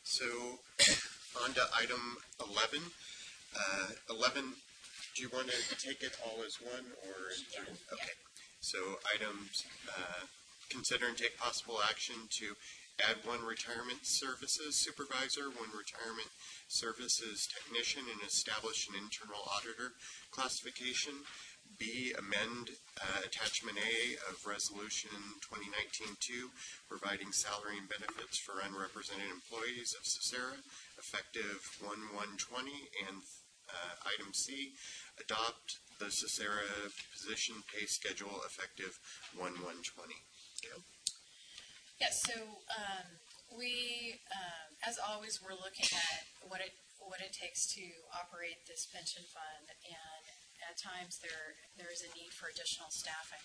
So on to item 11. 11, do you want to take it all as one or? Yeah. Okay. So items, consider and take possible action to add one retirement services supervisor, one retirement services technician, and establish an internal auditor classification. B, amend attachment A of resolution 2019-2, providing salary and benefits for unrepresented employees of CESARA, effective 1/1/20. And item C, adopt the CESARA position pay schedule effective 1/1/20. Gail? Yes, so we, as always, we're looking at what it takes to operate this pension fund, and at times there is a need for additional staffing.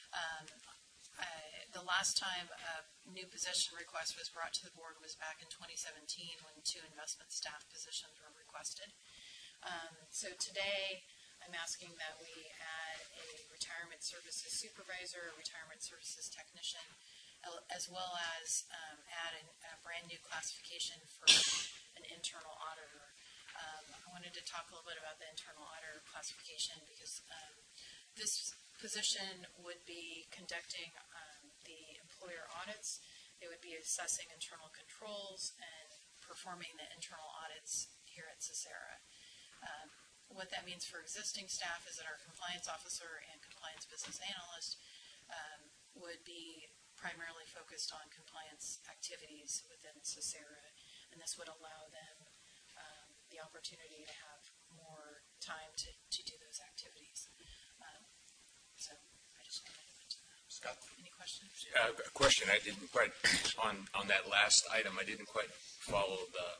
The last time a new position request was brought to the board was back in 2017 when 2 investment staff positions were requested. So today I'm asking that we add a retirement services supervisor, a retirement services technician, as well as add a brand new classification for an internal auditor. I wanted to talk a little bit about the internal auditor classification because this position would be conducting the employer audits. They would be assessing internal controls and performing the internal audits here at CESARA. What that means for existing staff is that our compliance officer and compliance business analyst would be primarily focused on compliance activities within CESARA, and this would allow them the opportunity to have more time to do those activities. So I just wanted to mention that. Scott? Any questions? A question I didn't quite, on that last item, I didn't quite follow the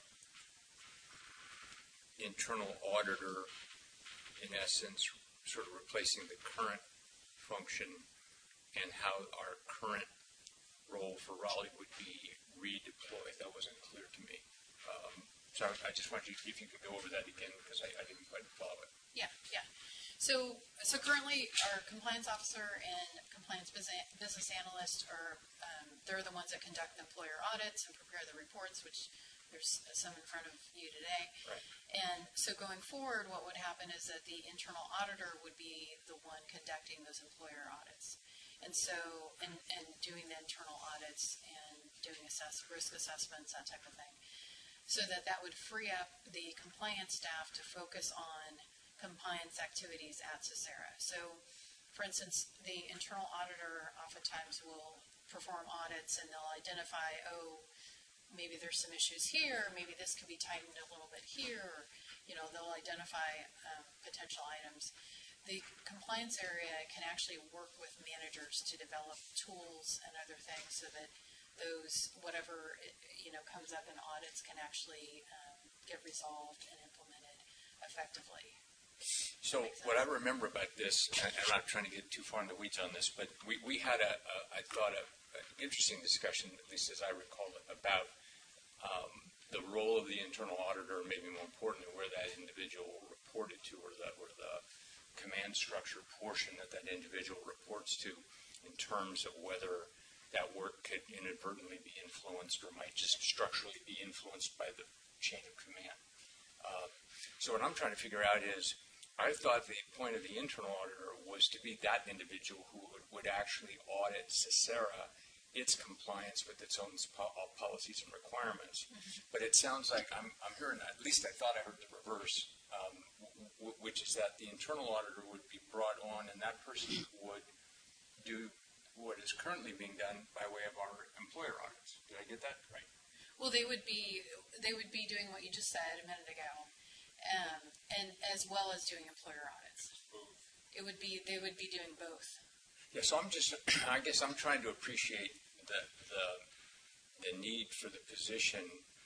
internal auditor, in essence, sort of replacing the current function, and how our current role for Raleigh would be redeployed. That wasn't clear to me. So I just wanted you, if you could go over that again, because I didn't quite follow it. Yeah. So currently our compliance officer and compliance business analyst are, they're the ones that conduct the employer audits and prepare the reports, which there's some in front of you today. Right. And so going forward, what would happen is that the internal auditor would be the one conducting those employer audits. And so, and doing the internal audits and doing risk assessments, that type of thing. So that would free up the compliance staff to focus on compliance activities at CESARA. So, for instance, the internal auditor oftentimes will perform audits and they'll identify, maybe there's some issues here, maybe this could be tightened a little bit here, or, they'll identify potential items. The compliance area can actually work with managers to develop tools and other things so that those, whatever, comes up in audits can actually get resolved and implemented effectively. So what I remember about this, and I'm not trying to get too far in the weeds on this, but we had I thought, an interesting discussion, at least as I recall it, about the role of the internal auditor, maybe more importantly, where that individual reported to, or the command structure portion that individual reports to, in terms of whether that work could inadvertently be influenced or might just structurally be influenced by the chain of command. So what I'm trying to figure out is, I thought the point of the internal auditor was to be that individual who would actually audit CESARA, its compliance with its own policies and requirements. Mm-hmm. But it sounds like I'm hearing, at least I thought I heard the reverse, which is that the internal auditor would be brought on and that person would do what is currently being done by way of our employer audits. Did I get that right? Well, they would be doing what you just said a minute ago, and as well as doing employer audits. They would be doing both. Yeah, so I guess I'm trying to appreciate the need for the position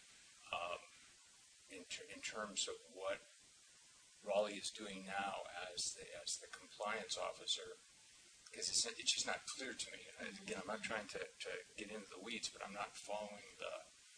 in terms of what Raleigh is doing now as the compliance officer, because it's just not clear to me. Again, I'm not trying to get into the weeds, but I'm not following the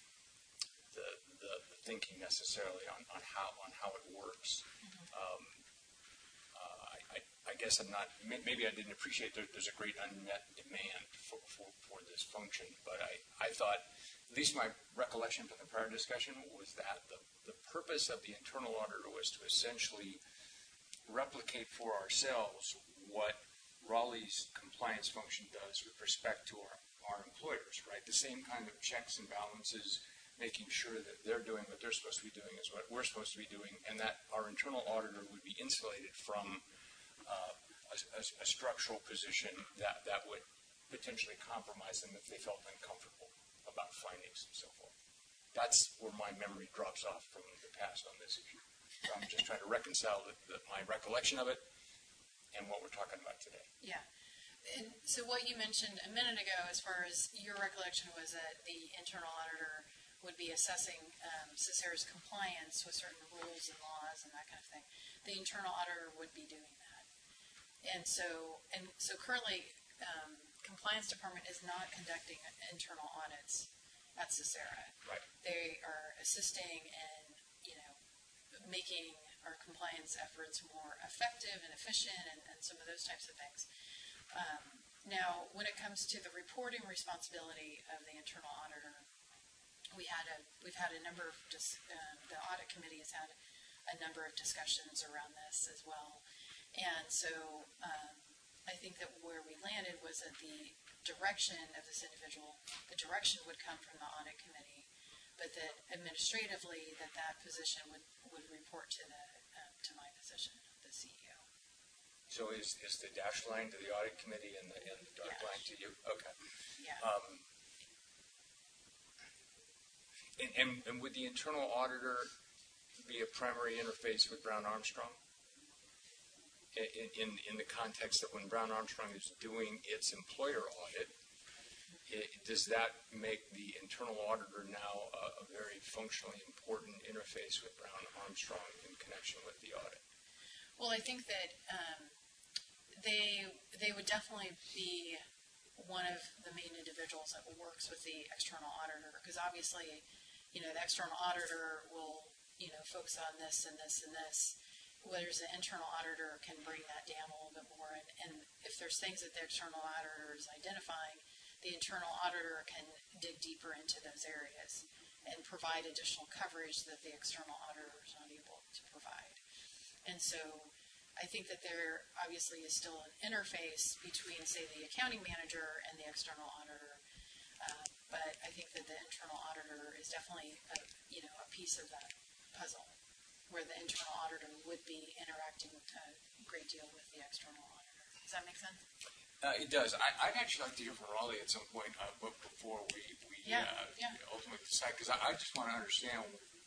thinking necessarily on how it works. Mm-hmm. I guess I'm not, maybe I didn't appreciate there's a great unmet demand for this function, but I thought, at least my recollection from the prior discussion was that the purpose of the internal auditor was to essentially replicate for ourselves what Raleigh's compliance function does with respect to our employers, right? The same kind of checks and balances, making sure that they're doing what they're supposed to be doing is what we're supposed to be doing, and that our internal auditor would be insulated from a structural position that would potentially compromise them if they felt uncomfortable about findings and so forth. That's where my memory drops off from the past on this issue. So I'm just trying to reconcile my recollection of it and what we're talking about today. Yeah. And so what you mentioned a minute ago, as far as your recollection, was that the internal auditor would be assessing CSAR's compliance with certain rules and laws and that kind of thing. The internal auditor would be doing that. And so currently, compliance department is not conducting internal audits at CSARA. Right. They are assisting in, making our compliance efforts more effective and efficient and some of those types of things. Now, when it comes to the reporting responsibility of the internal auditor, we've had a number of the audit committee has had a number of discussions around this as well, and so I think that where we landed was that the direction of this individual, the direction would come from the audit committee, but that administratively that position would report to my position, the CEO. So is the dashed line to the audit committee and the dark line to you? Okay. Yeah. And would the internal auditor be a primary interface with Brown Armstrong? In the context that when Brown Armstrong is doing its employer audit, does that make the internal auditor now a very functionally important interface with Brown Armstrong in connection with the audit? Well, I think that they would definitely be one of the main individuals that works with the external auditor, because obviously, the external auditor will, focus on this and this and this, whereas the internal auditor can bring that down a little bit more. And if there's things that the external auditor is identifying, the internal auditor can dig deeper into those areas and provide additional coverage that the external auditor is not able to provide. And so I think that there obviously is still an interface between, say, the accounting manager and the external auditor, but I think that the internal auditor is definitely a piece of that puzzle, where the internal auditor would be interacting a great deal with the external auditor. Does that make sense? It does. I'd actually like to hear from Raleigh at some point before we ultimately decide, because I just want to understand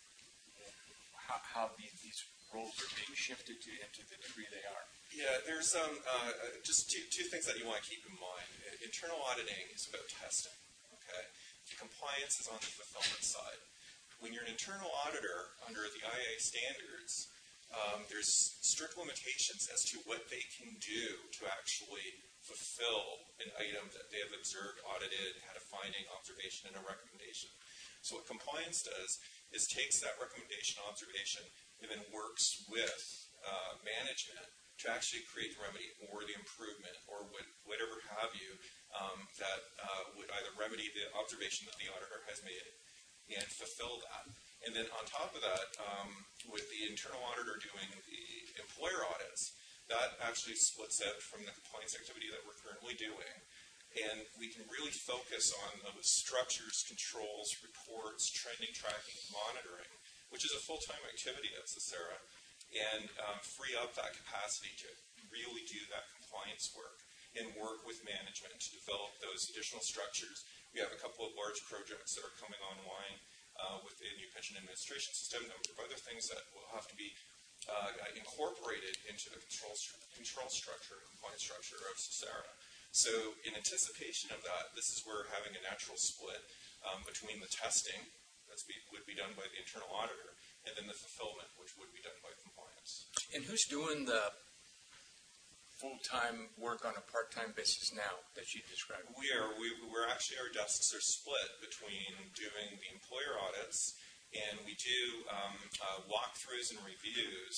how these roles are being shifted into the degree they are. Yeah, there's just two things that you want to keep in mind. Internal auditing is about testing, okay? Compliance is on the fulfillment side. When you're an internal auditor under the IA standards, there's strict limitations as to what they can do to actually fulfill an item that they have observed, audited, had a finding, observation, and a recommendation. So what compliance does is takes that recommendation, observation, and then works with management to actually create the remedy or the improvement or whatever have you that would either remedy the observation that the auditor has made and fulfill that. And then on top of that, with the internal auditor doing the employer audits, that actually splits out from the compliance activity that we're currently doing. And we can really focus on those structures, controls, reports, trending, tracking, monitoring, which is a full-time activity at CSARA, and free up that capacity to really do that compliance work and work with management to develop those additional structures. We have a couple of large projects that are coming online with the new pension administration system, and a number of other things that will have to be incorporated into the control structure, compliance structure of CSARA. So in anticipation of that, this is where having a natural split between the testing that would be done by the internal auditor and then the fulfillment, which would be done by compliance. And who's doing the full-time work on a part-time basis now that you described? We're actually, our desks are split between doing the employer audits, and we do walkthroughs and reviews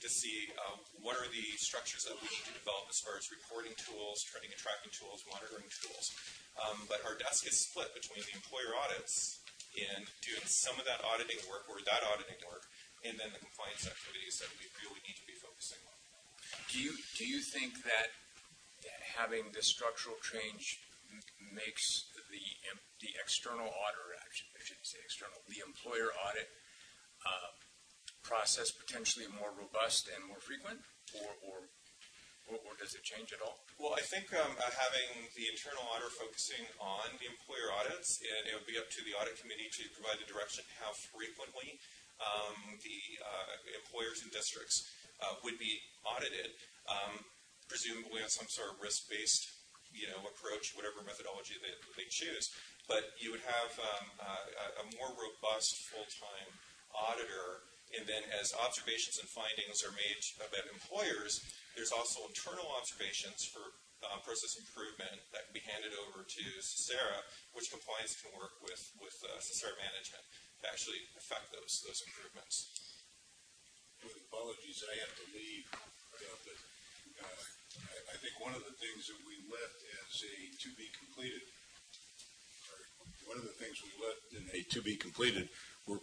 to see what are the structures that we need to develop as far as reporting tools, training and tracking tools, monitoring tools. But our desk is split between the employer audits and doing some of that auditing work and then the compliance activities that we really need to be focusing on. Do you think that having this structural change makes the external auditor, I shouldn't say external, the employer audit process potentially more robust and more frequent, or does it change at all? Well, I think having the internal auditor focusing on the employer audits, and it would be up to the audit committee to provide the direction how frequently the employers and districts would be audited, presumably on some sort of risk-based approach, whatever methodology they choose. But you would have a more robust full-time auditor, and then as observations and findings are made about employers, there's also internal observations for process improvement that can be handed over to CICERA, which compliance can work with CICERA management to actually affect those improvements. With apologies, I have to leave, but I think one of the things that we left as a to be completed, or one of the things we left in a to be completed were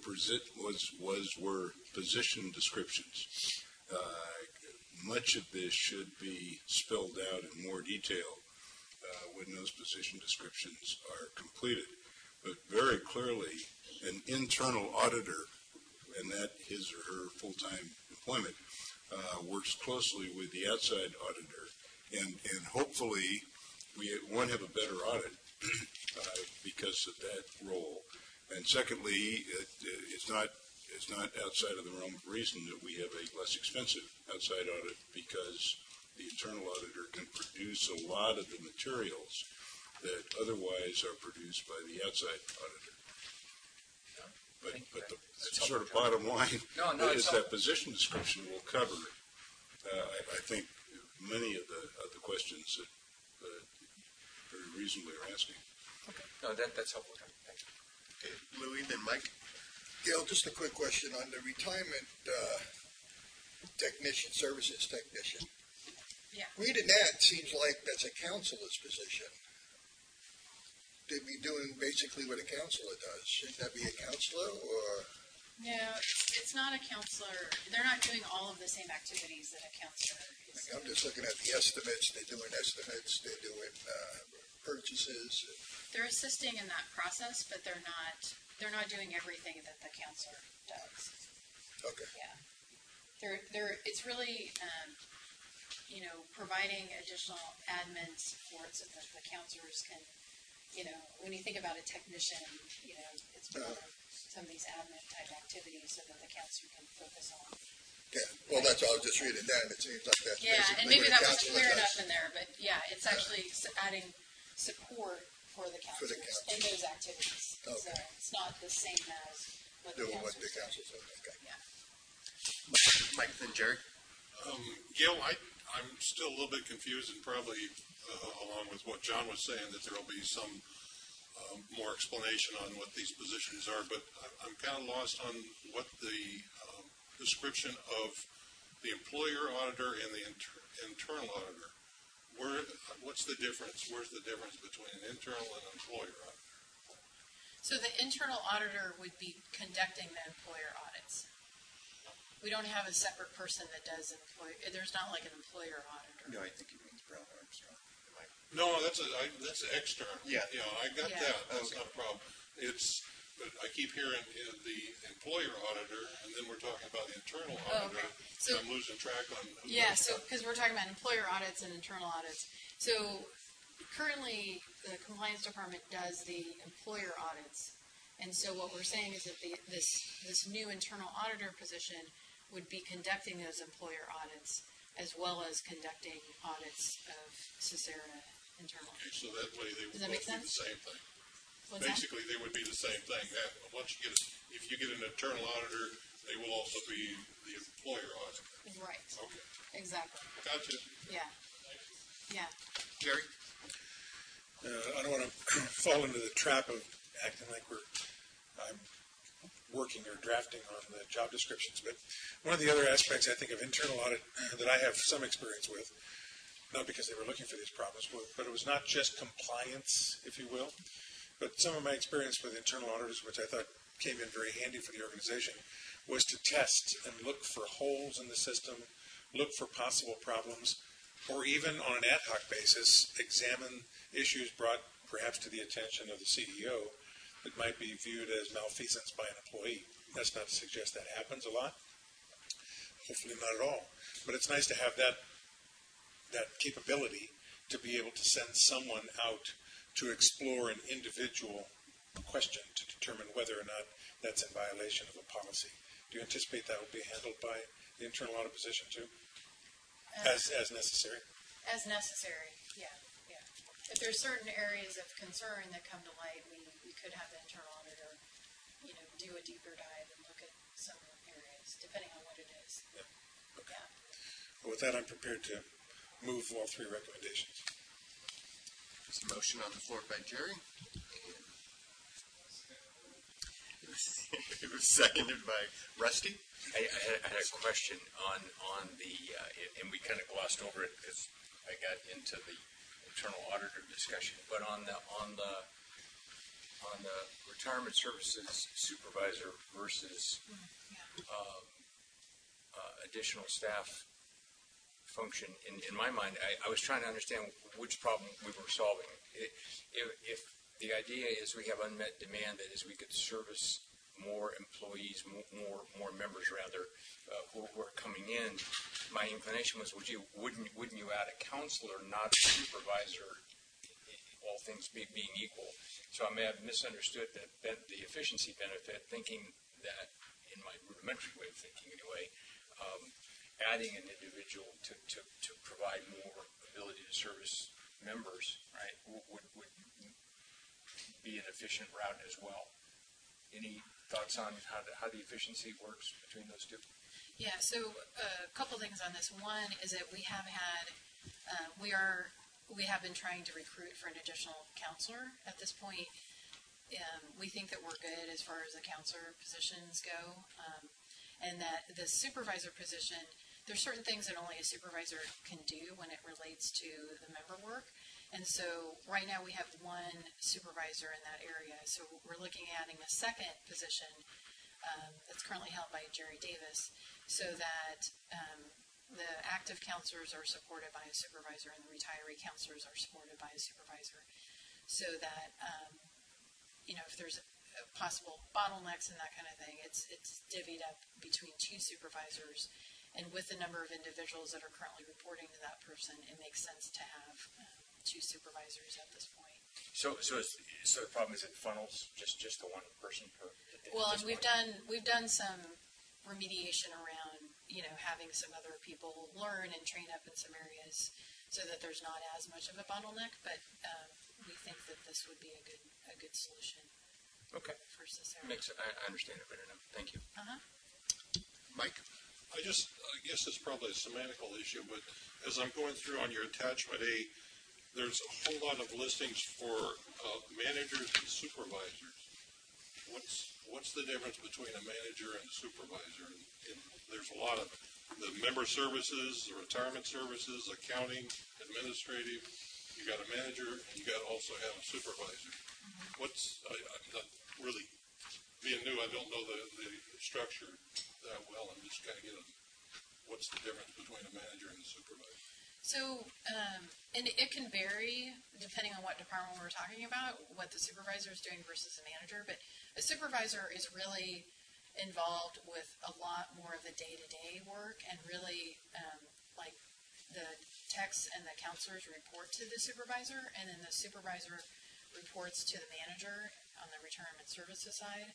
position descriptions. Much of this should be spelled out in more detail when those position descriptions are completed. But very clearly, an internal auditor, and that his or her full-time employment, works closely with the outside auditor, and hopefully we have a better audit because of that role. And secondly, it's not outside of the realm of reason that we have a less expensive outside audit, because the internal auditor can produce a lot of the materials that otherwise are produced by the outside auditor. But the sort of bottom line is that position description will cover, I think, many of the questions that very reasonably are asking. Okay. No, that's helpful. Thank you. Okay, Louis, then Mike. Gail, just a quick question on the retirement services technician. Yeah. Reading that seems like that's a counselor's position. They'd be doing basically what a counselor does. Shouldn't that be a counselor, or? No, it's not a counselor. They're not doing all of the same activities that a counselor is doing. I'm just looking at the estimates. They're doing estimates. They're doing purchases. They're assisting in that process, but they're not doing everything that the counselor does. Okay. Yeah. It's really, providing additional admin support so that the counselors can, when you think about a technician, it's more some of these admin type activities so that the counselor can focus on. Yeah. Well, that's all I was just reading down. It seems like that's and maybe that was clear enough in there, but it's actually adding support for the counselors in those activities. Okay. So it's not the same as what the doing what counselors the counselors do. Okay. Yeah. Mike, then Jerry. Gail, I'm still a little bit confused, and probably along with what John was saying, that there will be some more explanation on what these positions are, but I'm kind of lost on what the description of the employer auditor and the internal auditor. What's the difference? Where's the difference between an internal and an employer auditor? So the internal auditor would be conducting the employer audits. We don't have a separate person that does there's not like an employer auditor. No, I think it means Brown Armstrong. No, that's external. Yeah. I got that. That's not a problem. But I keep hearing the employer auditor, and then we're talking about the internal auditor. Okay. So I'm losing track on who. Yeah, so because we're talking about employer audits and internal audits. So currently, the compliance department does the employer audits, and so what we're saying is that this new internal auditor position would be conducting those employer audits as well as conducting audits of CICERA internal. Okay, so that way they would Does that make both be sense? the same thing. What's Basically, they would be the same thing. If you get an internal auditor, they will also be the employer auditor. that? Right. Okay. Exactly. Gotcha. Yeah. Yeah. Jerry? I don't want to fall into the trap of acting like I'm working or drafting on the job descriptions. But one of the other aspects, I think, of internal audit that I have some experience with, not because they were looking for these problems, but it was not just compliance, if you will, but some of my experience with internal auditors, which I thought came in very handy for the organization, was to test and look for holes in the system, look for possible problems, or even on an ad hoc basis, examine issues brought perhaps to the attention of the CEO that might be viewed as malfeasance by an employee. That's not to suggest that happens a lot. Hopefully not at all. But it's nice to have that capability to be able to send someone out to explore an individual question to determine whether or not that's in violation of a policy. Do you anticipate that will be handled by the internal audit position too? As necessary? As necessary, yeah. If there's certain areas of concern that come to light, we could have the internal auditor, do a deeper dive and look at some areas, depending on what it is. Yeah. Okay. Yeah. Well, with that, I'm prepared to move all three recommendations. There's a motion on the floor by Jerry. It was seconded by Rusty. I had a question on the, and we kind of glossed over it because I got into the internal auditor discussion, but on the retirement services supervisor versus additional staff function, in my mind, I was trying to understand which problem we were solving. If the idea is we have unmet demand, that is we could service more employees, more members rather, who are coming in, my inclination was, wouldn't you add a counselor, not a supervisor, all things being equal? So I may have misunderstood the efficiency benefit, thinking that, in my rudimentary way of thinking anyway, adding an individual to provide more ability to service members, right, would be an efficient route as well. Any thoughts on how the efficiency works between those two? Yeah, so a couple things on this. One is that we have had, we have been trying to recruit for an additional counselor at this point. We think that we're good as far as the counselor positions go, and that the supervisor position, there's certain things that only a supervisor can do when it relates to the member work. And so right now we have one supervisor in that area. So we're looking at adding a second position that's currently held by Jerry Davis, so that the active counselors are supported by a supervisor and the retiree counselors are supported by a supervisor, so that if there's possible bottlenecks and that kind of thing, it's divvied up between two supervisors. And with the number of individuals that are currently reporting to that person, it makes sense to have two supervisors at this point. So the problem is it funnels just the one person per. Well, and we've done some remediation around having some other people learn and train up in some areas so that there's not as much of a bottleneck. But we think that this would be a good solution. Okay. For this area. I understand it better now. Thank you. Mike? I guess it's probably a semantical issue, but as I'm going through on your attachment A, there's a whole lot of listings for managers and supervisors. What's the difference between a manager and a supervisor? And there's a lot of the member services, the retirement services, accounting, administrative. You got a manager, and you got also have a supervisor. I'm not really being new. I don't know the structure that well. I'm just kind of getting what's the difference between a manager and a supervisor. So, and it can vary depending on what department we're talking about, what the supervisor is doing versus a manager. But a supervisor is really involved with a lot more of the day-to-day work, and really like the techs and the counselors report to the supervisor, and then the supervisor reports to the manager on the retirement services side.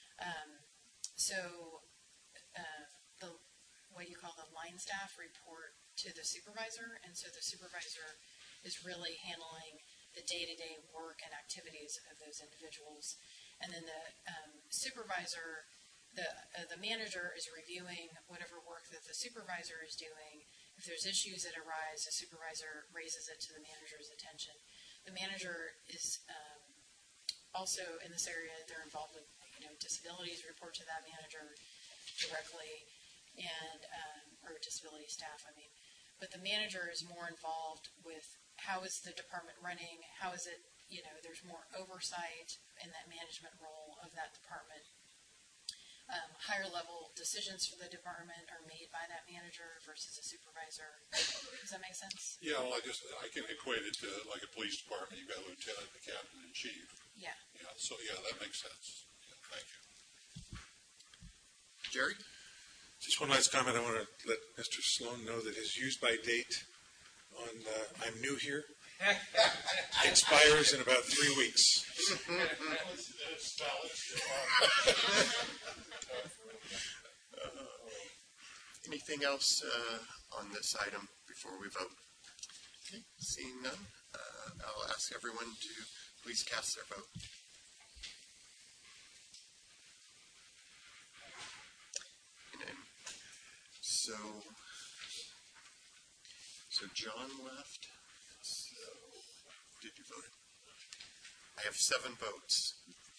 The what you call the line staff report to the supervisor, and so the supervisor is really handling the day-to-day work and activities of those individuals. And then the supervisor, the manager is reviewing whatever work that the supervisor is doing. If there's issues that arise, the supervisor raises it to the manager's attention. The manager is also in this area. They're involved with disabilities report to that manager directly, and, or disability staff, I mean. But the manager is more involved with how is the department running, how is it, there's more oversight in that management role of that department. Higher level decisions for the department are made by that manager versus a supervisor. Does that make sense? Yeah, well, I can equate it to like a police department. You've got a lieutenant, a captain, and chief. Yeah. Yeah, so yeah, that makes sense. Yeah, thank you. Jerry? Just one last comment. I want to let Mr. Sloan know that his use by date on I'm new here expires in about 3 weeks. Anything else on this item before we vote? Okay, seeing none, I'll ask everyone to please cast their vote. And so John left. So did you vote? I have 7 votes.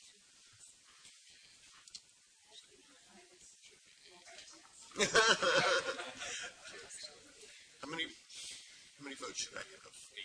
How many votes should I have? 8.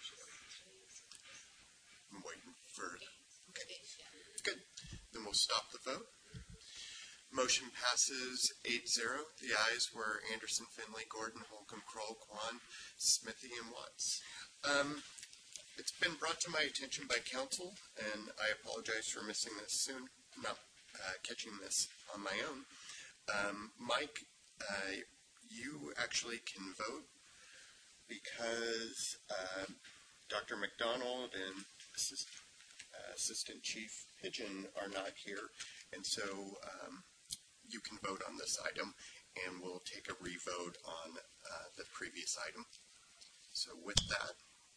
I'm waiting for. Okay. Good. Then we'll stop the vote. Motion passes 8-0. The ayes were Anderson, Finley, Gordon, Holcomb, Kroll, Kwan, Smithy, and Watts. It's been brought to my attention by council, and I apologize for missing this soon, not catching this on my own. Mike, you actually can vote because Dr. McDonald and Assistant Chief Pigeon are not here, and so you can vote on this item, and we'll take a revote on the previous item. So with that.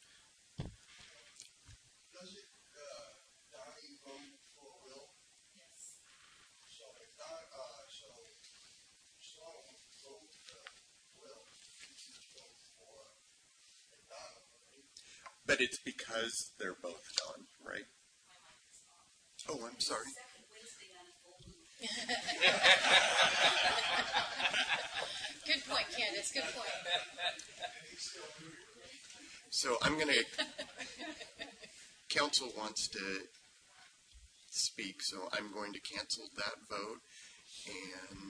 Does it, Donnie vote for Will? Yes. So Sloan vote Will, he's vote for McDonald, right? But it's because they're both gone, right? Oh, I'm sorry. Good point, Candace. Good point. So I'm going to, council wants to speak, so I'm going to cancel that vote. And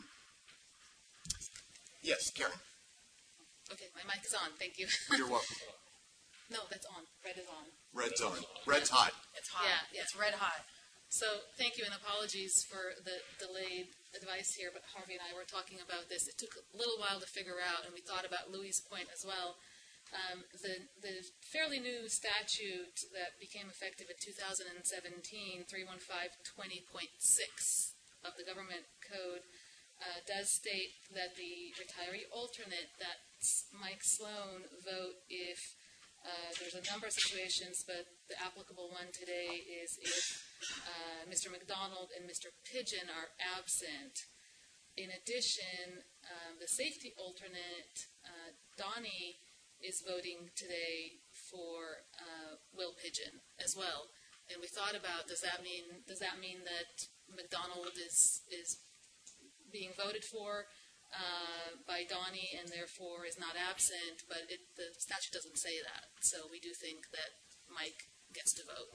yes, Karen. Okay, my mic is on. Thank you. You're welcome. No, that's on. Red is on. Red's on. Red's hot. It's hot. Yeah. It's red hot. So thank you and apologies for the delayed advice here, but Harvey and I were talking about this. It took a little while to figure out, and we thought about Louis' point as well. The fairly new statute that became effective in 2017, 31520.6 of the government code, does state that the retiree alternate, that's Mike Sloan, vote if there's a number of situations, but the applicable one today is if Mr. McDonald and Mr. Pigeon are absent. In addition, the safety alternate, Donnie, is voting today for Will Pigeon as well. And we thought about, does that mean that McDonald is being voted for by Donnie and therefore is not absent, but the statute doesn't say that. So we do think that Mike gets to vote.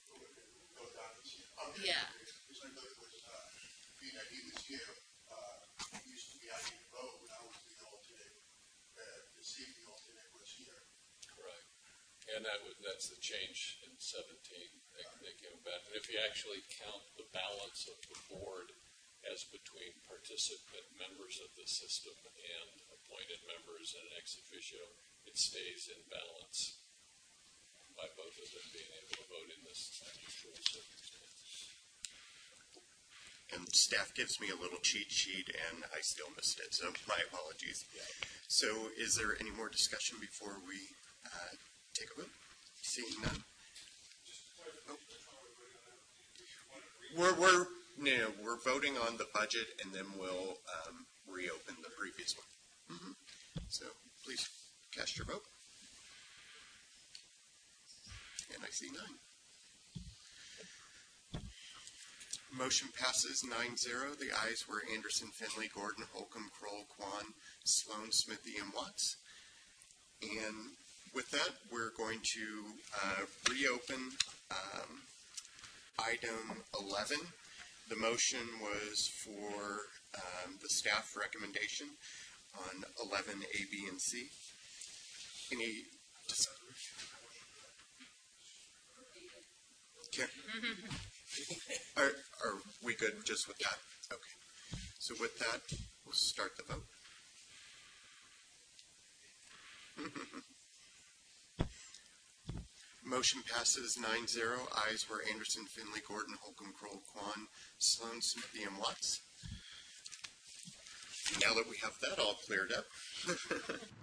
Yeah. Being that he was here, he used to be out in the road when I was the alternate. The safety alternate was here. Right. And that's the change in 17. They came about. And if you actually count the balance of the board as between participant members of the system and appointed members and ex officio, it stays in balance by both of them being able to vote in this unusual circumstance. And staff gives me a little cheat sheet, and I still missed it, so my apologies. Yeah. So is there any more discussion before we take a vote? Seeing none. Oh. We're voting on the budget, and then we'll reopen the previous one. Mm-hmm. So please cast your vote. And I see none. Motion passes 9-0. The ayes were Anderson, Finley, Gordon, Holcomb, Kroll, Kwan, Sloan, Smithy, and Watts. And with that, we're going to reopen item 11. The motion was for the staff recommendation on 11 A, B, and C. Any are we good just with that? Okay. So with that, we'll start the vote. Motion passes 9-0. Ayes were Anderson, Finley, Gordon, Holcomb, Kroll, Kwan, Sloan, Smithy, and Watts. Now that we have that all cleared up,